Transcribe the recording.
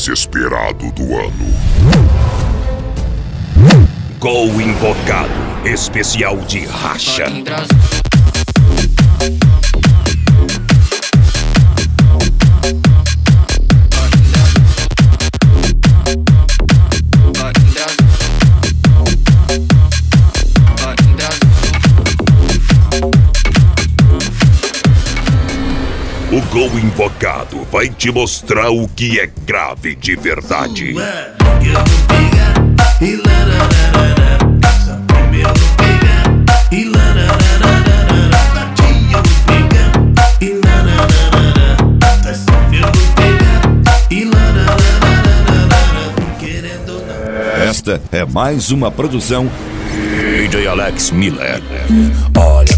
mais esperado do ano. Gol Invocado, especial de racha. O Gol Invocado vai te mostrar o que é grave de verdade. Esta é mais uma produção DJ Alex Miller. Olha.